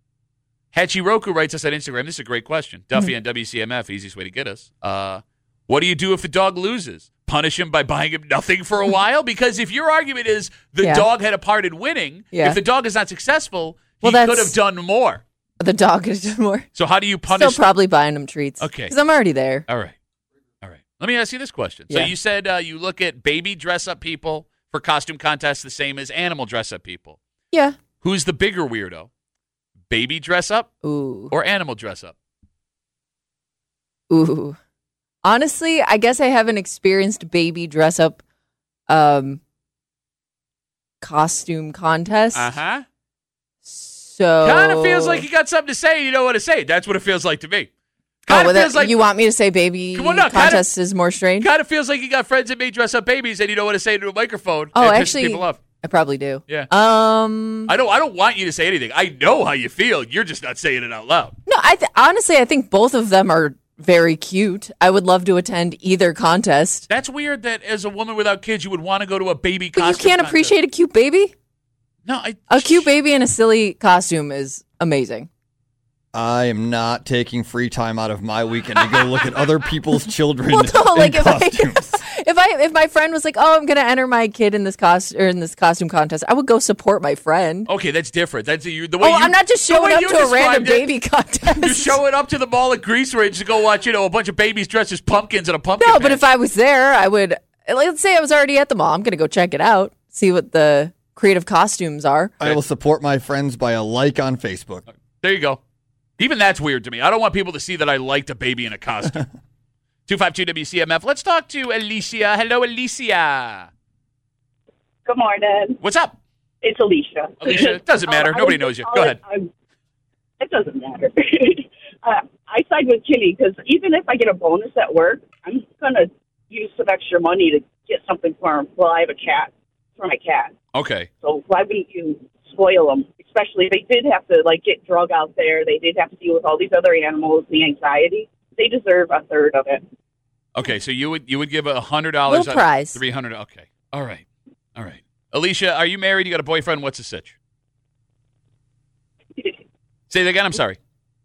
Hachiroku writes us on Instagram. This is a great question. Duffy on W C M F, easiest way to get us. Uh, what do you do if the dog loses? Punish him by buying him nothing for a while? Because if your argument is the Yeah. dog had a part in winning, Yeah. if the dog is not successful, he Well, could that's- have done more. The dog is just more. So how do you Still punish? probably buying him treats. Okay. Because I'm already there. All right. All right. Let me ask you this question. So Yeah. you said uh, you look at baby dress-up people for costume contests the same as animal dress-up people. Yeah. Who's the bigger weirdo? Baby dress-up Ooh. or animal dress-up? Ooh. Honestly, I guess I haven't experienced baby dress up um costume contest. Uh-huh. So Kind of feels like you got something to say and you don't want to say it. That's what it feels like to me. Oh, Kind of well, that- feels like you want me to say baby Well, no, kinda- contest is more strange? Kind of feels like you got friends that may dress up babies and you don't want to say it into a microphone. Oh, and piss actually, people off. I probably do. Yeah. Um. I don't. I don't want you to say anything. I know how you feel. You're just not saying it out loud. No, I th- honestly I think both of them are very cute. I would love to attend either contest. That's weird. That as a woman without kids, you would want to go to a baby But you costume. can't contest. appreciate a cute baby? No, I, A cute baby in a silly costume is amazing. I am not taking free time out of my weekend to go look at other people's children Well, no, in like if I, costumes. if I if my friend was like, "Oh, I'm going to enter my kid in this cost or in this costume contest," I would go support my friend. Okay, that's different. That's you, the way. Oh, you, I'm not just the showing way up you to a random described it. baby contest. You're showing up to the mall at Grease Ridge to go watch, you know, a bunch of babies dressed as pumpkins and a pumpkin. No, but patch. if I was there, I would. Let's say I was already at the mall. I'm going to go check it out, see what the creative costumes are. I will support my friends by a like on Facebook. There you go. Even that's weird to me. I don't want people to see that I liked a baby in a costume. two five two W C M F. Let's talk to Alicia. Hello, Alicia. Good morning. What's up? It's Alicia. Alicia, it doesn't matter. Uh, I Nobody was knows you. just Go ahead. calling- I'm- It doesn't matter. uh, I side with Kimmy because even if I get a bonus at work, I'm going to use some extra money to get something for him. Well, I have a cat for my cat. Okay. So why wouldn't you spoil them? Especially if they did have to, like, get drug out there. They did have to deal with all these other animals, the anxiety. They deserve a third of it. Okay, so you would you would give a hundred dollars, Little prize. three hundred. Okay, all right, all right. Alicia, are you married? You got a boyfriend? What's the sitch? Say that again. I'm sorry.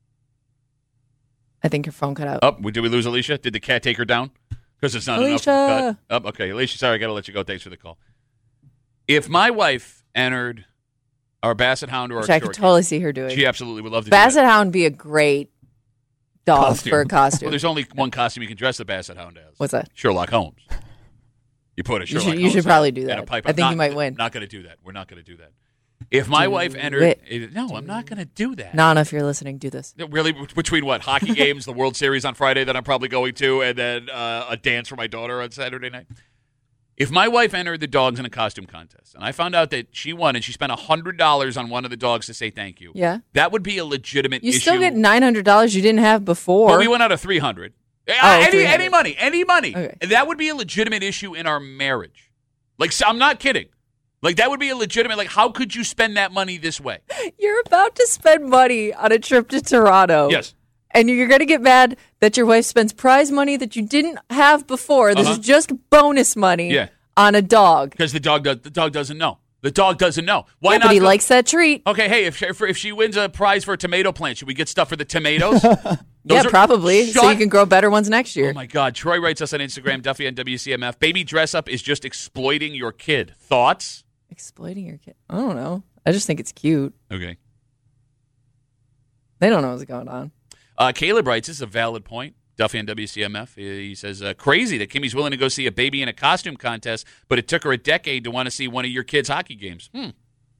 I think your phone cut out. Oh, did we lose Alicia? Did the cat take her down? Because it's not Alicia. enough. Cut. Oh, okay. Alicia, sorry, I got to let you go. Thanks for the call. If my wife entered our Basset Hound or our Which I could totally see her doing. She absolutely would love to Basset do that. Hound would be a great dog Costume. for a costume. Well, there's only one costume you can dress the Basset Hound as. What's that? Sherlock Holmes. You put a You Sherlock should- you Holmes should probably hat do and that. a pipe. I think Not- you might win. Not going to do that. We're not going to do that. If my Do wife entered, it. no, I'm not going to do that. Nana, if you're listening, do this. Really, between what hockey games, the World Series on Friday that I'm probably going to, and then uh, a dance for my daughter on Saturday night. If my wife entered the dogs in a costume contest, and I found out that she won, and she spent a hundred dollars on one of the dogs to say thank you, Yeah. that would be a legitimate You issue. still get nine hundred dollars you didn't have before. Well, we went out of three hundred. Oh, any three hundred. any money, any money. Okay. That would be a legitimate issue in our marriage. Like, so I'm not kidding. Like, that would be a legitimate. Like, how could you spend that money this way? You're about to spend money on a trip to Toronto. Yes. And you're going to get mad that your wife spends prize money that you didn't have before. This Uh-huh. is just bonus money Yeah. on a dog. Because the dog does. The dog doesn't know. The dog doesn't know. Why Yeah, not? but he go- likes that treat. Okay, hey, if she, if if she wins a prize for a tomato plant, should we get stuff for the tomatoes? Yeah, Those are- probably. So Shut- you can grow better ones next year. Oh my God! Troy writes us on Instagram, Duffy on W C M F. Baby dress up is just exploiting your kid. Thoughts? Exploiting your kid. I don't know. I just think it's cute. Okay. They don't know what's going on. Uh, Caleb writes, this is a valid point. Duffy on W C M F. He says, uh, crazy that Kimmy's willing to go see a baby in a costume contest, but it took her a decade to want to see one of your kids' hockey games. Hmm.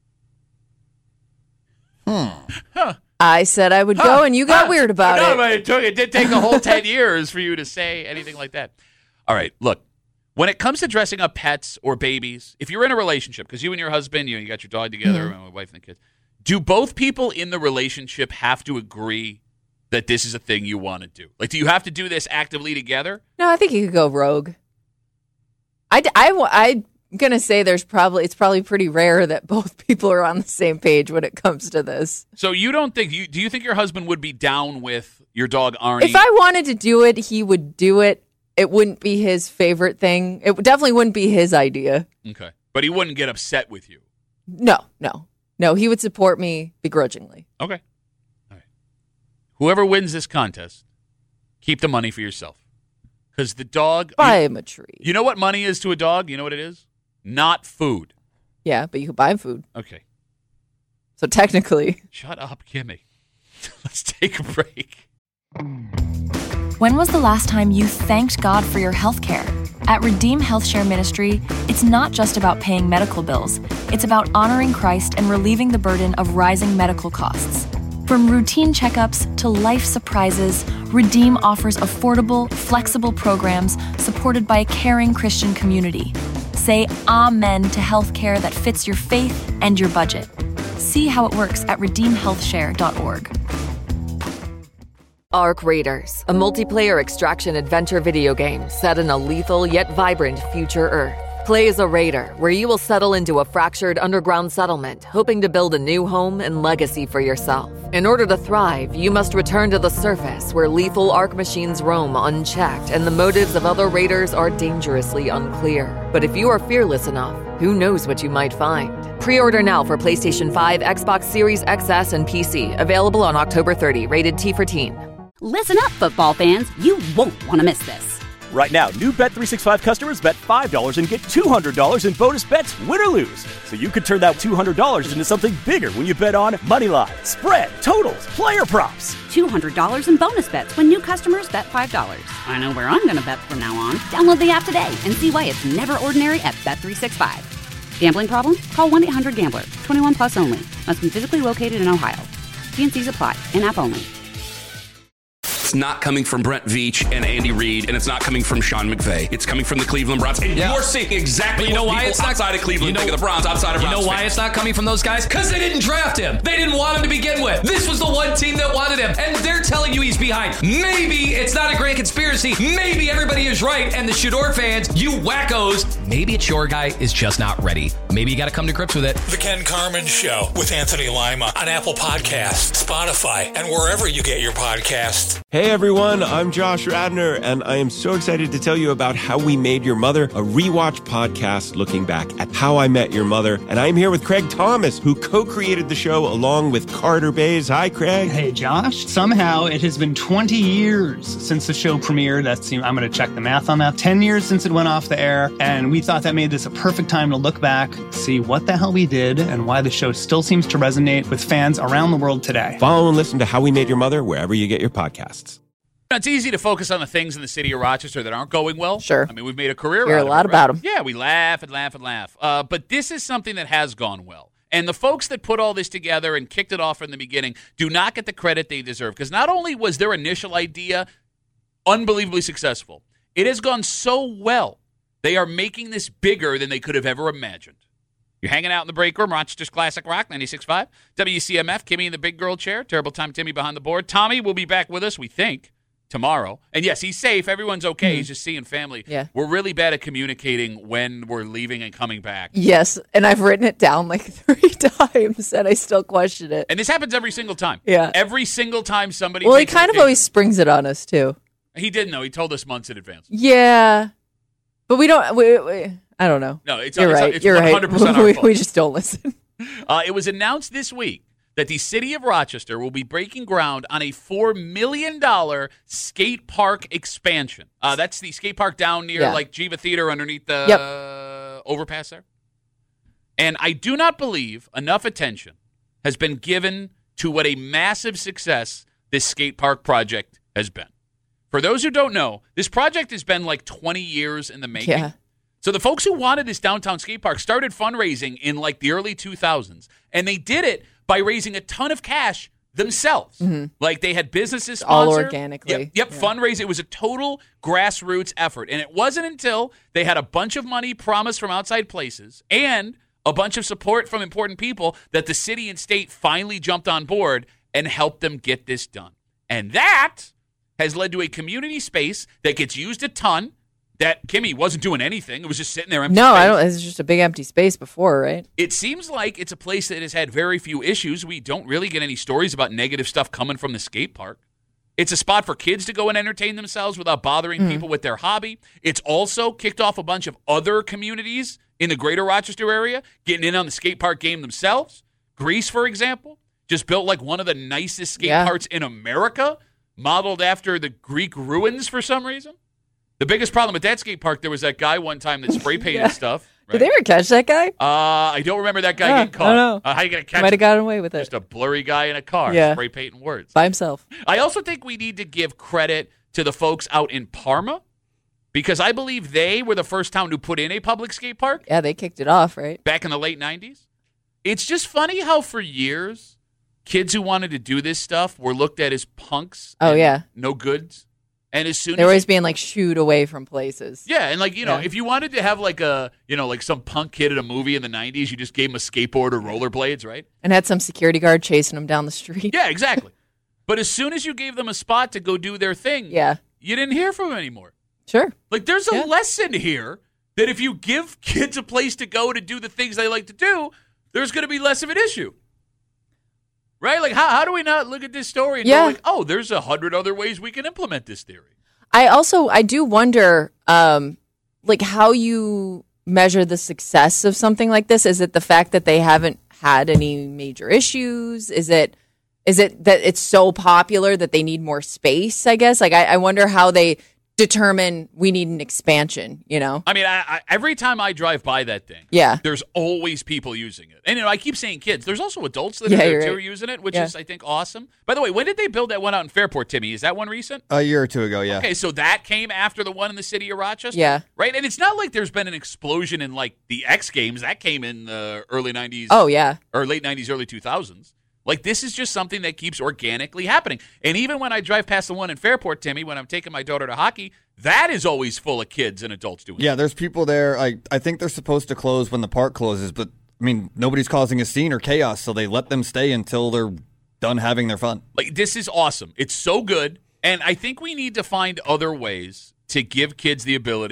Huh. I said I would Huh. go, and you got Huh. weird about no, it. But it, took, it did take a whole ten years for you to say anything like that. All right, look. When it comes to dressing up pets or babies, if you're in a relationship, because you and your husband, you, know, you got your dog together, Mm-hmm. and my wife and the kids, do both people in the relationship have to agree that this is a thing you want to do? Like, do you have to do this actively together? No, I think you could go rogue. I, I, I'm going to say there's probably, it's probably pretty rare that both people are on the same page when it comes to this. So you don't think, you do you think your husband would be down with your dog Arnie? If I wanted to do it, he would do it. It wouldn't be his favorite thing. It definitely wouldn't be his idea. Okay. But he wouldn't get upset with you. No, no, no. He would support me begrudgingly. Okay. All right. Whoever wins this contest, keep the money for yourself. Because the dog... Buy you, him a treat. You know what money is to a dog? You know what it is? Not food. Yeah, but you could buy him food. Okay. So technically... Shut up, Kimmy. Let's take a break. When was the last time you thanked God for your health care? At Redeem Health Share Ministry, it's not just about paying medical bills. It's about honoring Christ and relieving the burden of rising medical costs. From routine checkups to life surprises, Redeem offers affordable, flexible programs supported by a caring Christian community. Say amen to health care that fits your faith and your budget. See how it works at redeem health share dot org. Ark Raiders, a multiplayer extraction adventure video game set in a lethal yet vibrant future Earth. Play as a raider, where you will settle into a fractured underground settlement, hoping to build a new home and legacy for yourself. In order to thrive, you must return to the surface, where lethal Ark machines roam unchecked and the motives of other raiders are dangerously unclear. But if you are fearless enough, who knows what you might find? Pre-order now for PlayStation five, Xbox Series X S, and P C. Available on October thirtieth, rated T for teen. Listen up, football fans. You won't want to miss this. Right now, new Bet three sixty-five customers bet five dollars and get two hundred dollars in bonus bets, win or lose. So you could turn that two hundred dollars into something bigger when you bet on Moneyline, spread, totals, player props. two hundred dollars in bonus bets when new customers bet five dollars. I know where I'm going to bet from now on. Download the app today and see why it's never ordinary at Bet three sixty-five. Gambling problem? Call one eight hundred gambler. twenty-one plus only. Must be physically located in Ohio. T and C's apply. In-app only. It's not coming from Brent Veach and Andy Reid, and it's not coming from Sean McVay. It's coming from the Cleveland Browns. And Yeah. you're seeing exactly But you know what why people it's not outside of Cleveland you know, think of the Browns, outside of You Browns know why fans. it's not coming from those guys? Because they didn't draft him. They didn't want him to begin with. This was the one team that wanted him, and they're telling you he's behind. Maybe it's not a grand conspiracy. Maybe everybody is right, and the Shador fans, you wackos, maybe it's your guy is just not ready. Maybe you got to come to grips with it. The Ken Carmen Show with Anthony Lima on Apple Podcasts, Spotify, and wherever you get your podcasts. Hey everyone, I'm Josh Radner, and I am so excited to tell you about How We Made Your Mother, a rewatch podcast looking back at How I Met Your Mother. And I'm here with Craig Thomas, who co-created the show along with Carter Bays. Hi, Craig. Hey, Josh. Somehow it has been twenty years since the show premiered. That's, I'm going to check the math on that. ten years since it went off the air, and we thought that made this a perfect time to look back, see what the hell we did, and why the show still seems to resonate with fans around the world today. Follow and listen to How We Made Your Mother wherever you get your podcasts. It's easy to focus on the things in the city of Rochester that aren't going well. Sure. I mean, we've made a career Hear out a of lot it, about right? them. Yeah, we laugh and laugh and laugh. Uh, but this is something that has gone well. And the folks that put all this together and kicked it off from the beginning do not get the credit they deserve. Because not only was their initial idea unbelievably successful, it has gone so well. They are making this bigger than they could have ever imagined. You're hanging out in the break room, Rochester's Classic Rock, ninety-six point five, W C M F, Kimmy in the big girl chair, Terrible Time Timmy behind the board. Tommy will be back with us, we think, tomorrow. And yes, he's safe. Everyone's okay. Mm-hmm. He's just seeing family. Yeah. We're really bad at communicating when we're leaving and coming back. Yes, and I've written it down like three times, and I still question it. And this happens every single time. Yeah. Every single time somebody Well, he takes a kind of vacation. always springs it on us, too. He didn't know. He told us months in advance. Yeah. But we don't, we, we, I don't know. No, it's, You're it's, right. it's You're one hundred percent right. our we, fault. we just don't listen. Uh, it was announced this week that the city of Rochester will be breaking ground on a four million dollars skate park expansion. Uh, that's the skate park down near Yeah. like Jiva Theater underneath the Yep. uh, overpass there. And I do not believe enough attention has been given to what a massive success this skate park project has been. For those who don't know, this project has been like twenty years in the making. Yeah. So the folks who wanted this downtown skate park started fundraising in like the early two thousands, and they did it by raising a ton of cash themselves. Mm-hmm. Like they had businesses sponsor. All organically. Yep, yep Yeah. fundraising. It was a total grassroots effort, and it wasn't until they had a bunch of money promised from outside places and a bunch of support from important people that the city and state finally jumped on board and helped them get this done. And that has led to a community space that gets used a ton. That Kimmy wasn't doing anything; it was just sitting there empty. No, space. I don't. It's just a big empty space before, right? It seems like it's a place that has had very few issues. We don't really get any stories about negative stuff coming from the skate park. It's a spot for kids to go and entertain themselves without bothering Mm. people with their hobby. It's also kicked off a bunch of other communities in the greater Rochester area getting in on the skate park game themselves. Greece, for example, just built like one of the nicest skate Yeah. parks in America, modeled after the Greek ruins for some reason. The biggest problem at that skate park, there was that guy one time that spray painted Yeah. stuff. Did they ever catch that guy? Uh, I don't remember that guy Yeah, getting caught. I don't know. Uh, how you gonna catch? Might him? have gotten away with it Just a blurry guy in a car, Yeah. spray painting words by himself. I also think we need to give credit to the folks out in Parma because I believe they were the first town to put in a public skate park Yeah, they kicked it off, right? back in the late nineties. It's just funny how for years, kids who wanted to do this stuff were looked at as punks. Oh, and yeah. no goods. And as soon They're as always being like shooed away from places. yeah, and like you know, Yeah. if you wanted to have like a you know like some punk kid in a movie in the nineties, you just gave him a skateboard or rollerblades, right? And had some security guard chasing them down the street. Yeah, exactly. But as soon as you gave them a spot to go do their thing, Yeah. you didn't hear from them anymore. Sure. Like there's a Yeah. lesson here that if you give kids a place to go to do the things they like to do, there's going to be less of an issue. Right? Like how how do we not look at this story and Yeah. go like, "Oh, there's a hundred other ways we can implement this theory." I also I do wonder, um, like how you measure the success of something like this. Is it the fact that they haven't had any major issues? Is it is it that it's so popular that they need more space? I guess. Like I, I wonder how they determine we need an expansion. You know? I mean, I, I, every time I drive by that thing, Yeah. there's always people using it. And you know, I keep saying kids. There's also adults that Yeah, are there you're too right. using it, which Yeah. is I think awesome. By the way, when did they build that one out in Fairport, Timmy? Is that one recent? A year or two ago, yeah. Okay, so that came after the one in the city of Rochester? Yeah. Right? And it's not like there's been an explosion in like the X Games. That came in the early nineties. Oh yeah. Or late nineties, early two thousands. Like this is just something that keeps organically happening. And even when I drive past the one in Fairport, Timmy, when I'm taking my daughter to hockey, that is always full of kids and adults doing it. Yeah, there's people there. I, I think they're supposed to close when the park closes, but I mean, nobody's causing a scene or chaos, so they let them stay until they're done having their fun. Like this is awesome. It's so good. And I think we need to find other ways to give kids the ability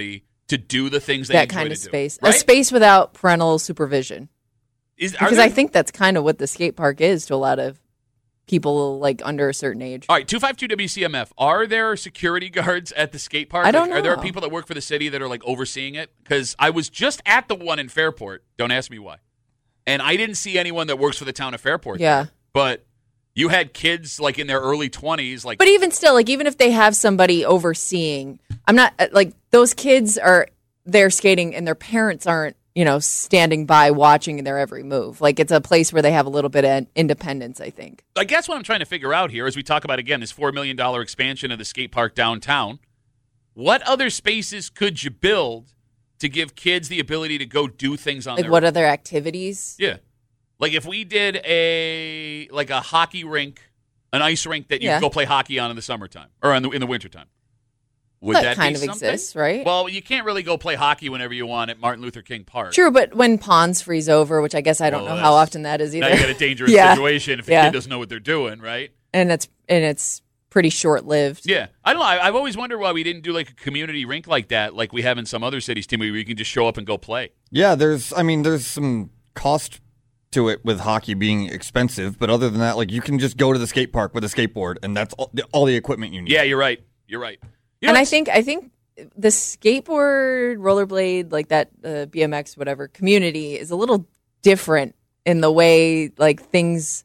to do the things they that enjoy kind to of do, space, right? a space without parental supervision. Is, are because there- I think that's kind of what the skate park is to a lot of people like under a certain age. All right, two five two W C M F. Are there security guards at the skate park? I don't Like, Are there know. people that work for the city that are like overseeing it? Because I was just at the one in Fairport. Don't ask me why. And I didn't see anyone that works for the town of Fairport. Yeah. there. But you had kids like in their early twenties. Like, But even still, like even if they have somebody overseeing, I'm not uh, like those kids are they're skating and their parents aren't, you know, standing by watching their every move. Like it's a place where they have a little bit of independence, I think. I guess what I'm trying to figure out here as we talk about, again, this four million dollars expansion of the skate park downtown, what other spaces could you build to give kids the ability to go do things on Like their what own? other activities? Yeah. Like if we did a like a hockey rink, an ice rink that you Yeah. could go play hockey on in the summertime or in the, in the wintertime. Would That that, kind be of something? exists, right? Well, you can't really go play hockey whenever you want at Martin Luther King Park. True, but when ponds freeze over, which I guess I don't Well, know how that's- often that is either. Now you got a dangerous Yeah. situation if a Yeah. kid doesn't know what they're doing, right? and it's and it's pretty short lived. Yeah. I don't know. I, I've always wondered why we didn't do like a community rink like that, like we have in some other cities, Timmy, where you can just show up and go play. Yeah, there's. I mean, there's some cost to it with hockey being expensive, but other than that, like you can just go to the skate park with a skateboard, and that's all, all the equipment you need. Yeah, you're right. You're right. You know, and I it's- think I think the skateboard, rollerblade, like that uh, B M X, whatever community is a little different in the way like things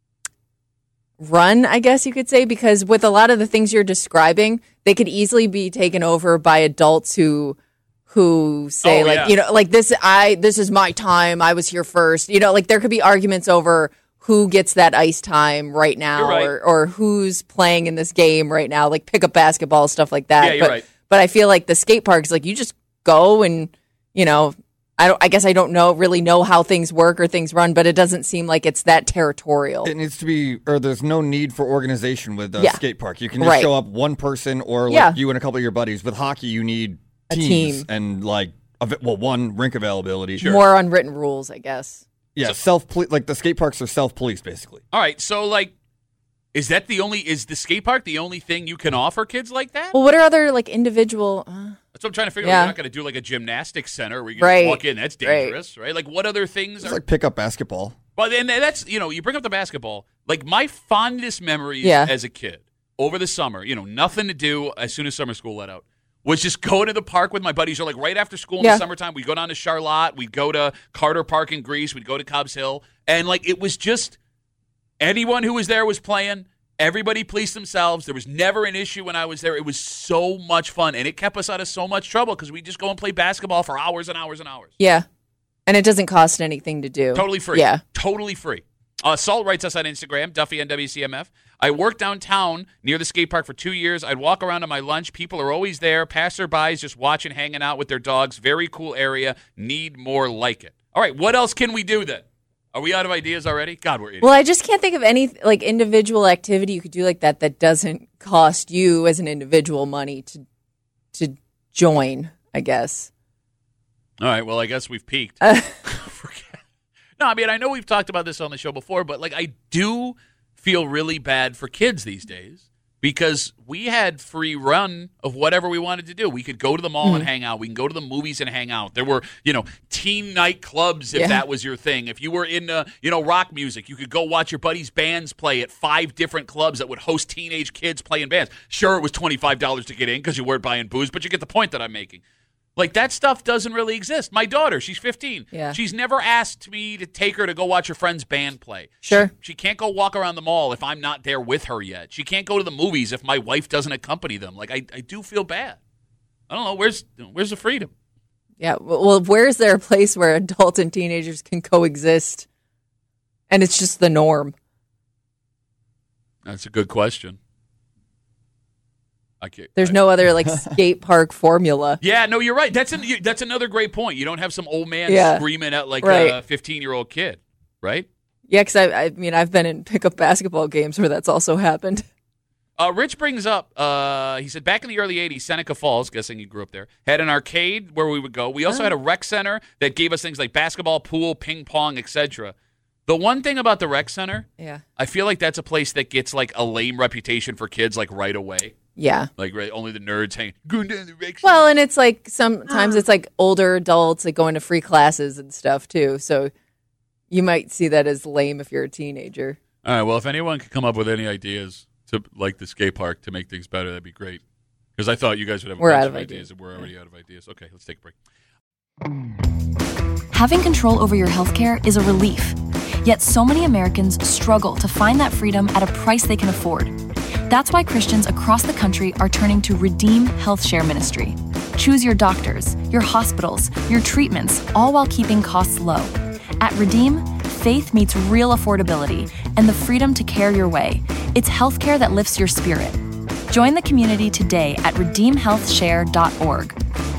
run, I guess you could say, because with a lot of the things you're describing, they could easily be taken over by adults who who say Oh, like yeah. you know like this I this is my time, I was here first, you know, like there could be arguments over who gets that ice time right now You're right. or or who's playing in this game right now, like pick up basketball, stuff like that. Yeah, you're but, right. But I feel like the skate parks, like you just go and, you know, I don't. I guess I don't know really know how things work or things run, but it doesn't seem like it's that territorial. It needs to be, or there's no need for organization with a Yeah. skate park. You can just Right. show up one person or like Yeah. you and a couple of your buddies. With hockey, you need A teams team. and like, av- well, one rink availability. More unwritten rules, I guess. Yeah, self like the skate parks are self police basically. All right, so like, is that the only? Is the skate park the only thing you can offer kids like that? Well, what are other like individual? Uh, That's what I'm trying to figure Yeah. out. You're not going to do like a gymnastics center where you can Right. just walk in. That's Right. dangerous, right? Like, what other things It's are? like pick up basketball. Well, then that's you know, you bring up the basketball. Like my fondest memories Yeah. as a kid over the summer. You know, nothing to do as soon as summer school let out. Was just going to the park with my buddies, or like right after school in Yeah. the summertime, we'd go down to Charlotte, we'd go to Carter Park in Greece, we'd go to Cobbs Hill, and like it was just anyone who was there was playing. Everybody policed themselves. There was never an issue when I was there. It was so much fun, and it kept us out of so much trouble because we just go and play basketball for hours and hours and hours. yeah, and it doesn't cost anything to do. Totally free. Yeah. Totally free. Uh, Salt writes us on Instagram, Duffy on W C M F. I worked downtown near the skate park for two years. I'd walk around on my lunch. People are always there. Passerbys just watching, hanging out with their dogs. Very cool area. Need more like it. All right, what else can we do then? Are we out of ideas already? God, we're idiots. Well, I just can't think of any like individual activity you could do like that that doesn't cost you as an individual money to to join, I guess. All right, well, I guess we've peaked. Uh, No, I mean, I know we've talked about this on the show before, but like I do feel really bad for kids these days because we had free run of whatever we wanted to do. We could go to the mall and Mhm. hang out. We can go to the movies and hang out. There were, you know, teen night clubs if Yeah. that was your thing. If you were into, you know, rock music, you could go watch your buddies' bands play at five different clubs that would host teenage kids playing bands. Sure, it was twenty-five dollars to get in because you weren't buying booze, but you get the point that I'm making. Like, that stuff doesn't really exist. My daughter, she's fifteen. Yeah. She's never asked me to take her to go watch her friend's band play. Sure. She, she can't go walk around the mall if I'm not there with her yet. She can't go to the movies if my wife doesn't accompany them. Like, I, I do feel bad. I don't know. Where's where's the freedom? Yeah. Well, where is there a place where adults and teenagers can coexist, and it's just the norm? That's a good question. I can't, There's I- no other like skate park formula. Yeah, no, you're right. That's an, you, that's another great point. You don't have some old man Yeah. screaming at like Right. a fifteen-year-old kid, right? Yeah, because I, I mean, I've been in pickup basketball games where that's also happened. Uh, Rich brings up, uh, he said, back in the early eighties, Seneca Falls, guessing you grew up there, had an arcade where we would go. We also Oh. had a rec center that gave us things like basketball, pool, ping pong, et cetera. The one thing about the rec center, Yeah. I feel like that's a place that gets like a lame reputation for kids like right away. Yeah. Like right, only the nerds hang going down the rec. Well, and it's like sometimes it's like older adults like going to free classes and stuff too. So you might see that as lame if you're a teenager. All right. Well, if anyone could come up with any ideas to like the skate park to make things better, that'd be great. Because I thought you guys would have a We're bunch out of of ideas, ideas. and we're already out of ideas. Okay, let's take a break. Having control over your healthcare is a relief. Yet so many Americans struggle to find that freedom at a price they can afford. That's why Christians across the country are turning to Redeem Health Share Ministry. Choose your doctors, your hospitals, your treatments, all while keeping costs low. At Redeem, faith meets real affordability and the freedom to care your way. It's healthcare that lifts your spirit. Join the community today at redeem health share dot org.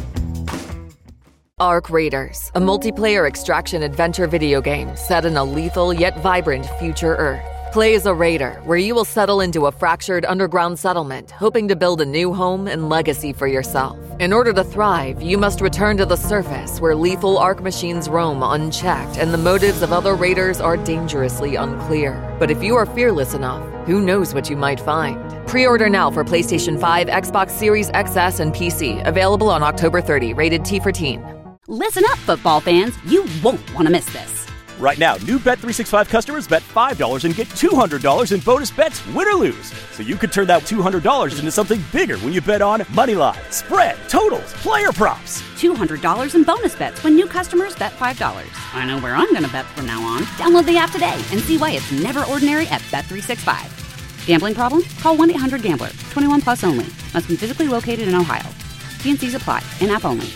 Ark Raiders, a multiplayer extraction adventure video game set in a lethal yet vibrant future Earth. Play as a raider, where you will settle into a fractured underground settlement, hoping to build a new home and legacy for yourself. In order to thrive, you must return to the surface, where lethal Ark machines roam unchecked and the motives of other raiders are dangerously unclear. But if you are fearless enough, who knows what you might find? Pre-order now for PlayStation five, Xbox Series X S, and P C. Available on October thirtieth, rated T for teen. Listen up, football fans. You won't want to miss this. Right now, new Bet three sixty-five customers bet five dollars and get two hundred dollars in bonus bets, win or lose. So you could turn that two hundred dollars into something bigger when you bet on money line, spread, totals, player props. two hundred dollars in bonus bets when new customers bet five dollars. I know where I'm going to bet from now on. Download the app today and see why it's never ordinary at Bet three sixty-five. Gambling problem? Call one eight hundred gambler. twenty-one plus only. Must be physically located in Ohio. T and C's apply. In-app only.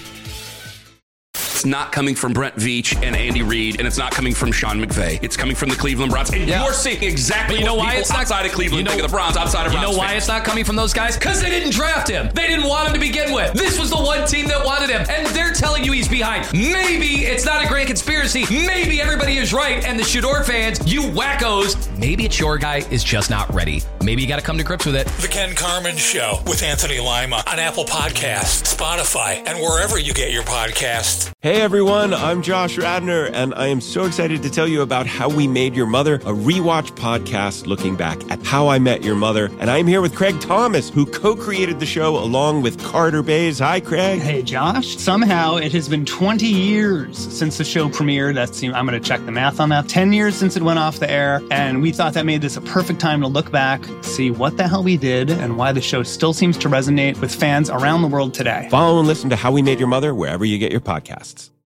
It's not coming from Brent Veach and Andy Reid, and it's not coming from Sean McVay. It's coming from the Cleveland Browns. And Yeah. you're seeing exactly But you know what why people it's not outside of Cleveland you know, think of the Browns, outside of You Browns know why fans. it's not coming from those guys? Because they didn't draft him. They didn't want him to begin with. This was the one team that wanted him, and they're telling you he's behind. Maybe it's not a grand conspiracy. Maybe everybody is right, and the Shador fans, you wackos, maybe it's your guy is just not ready. Maybe you got to come to grips with it. The Ken Carmen Show with Anthony Lima on Apple Podcasts, Spotify, and wherever you get your podcasts. Hey everyone, I'm Josh Radner, and I am so excited to tell you about How We Made Your Mother, a rewatch podcast looking back at How I Met Your Mother. And I'm here with Craig Thomas, who co-created the show along with Carter Bays. Hi, Craig. Hey, Josh. Somehow it has been twenty years since the show premiered. That's, I'm going to check the math on that. ten years since it went off the air. And we thought that made this a perfect time to look back, see what the hell we did, and why the show still seems to resonate with fans around the world today. Follow and listen to How We Made Your Mother wherever you get your podcasts.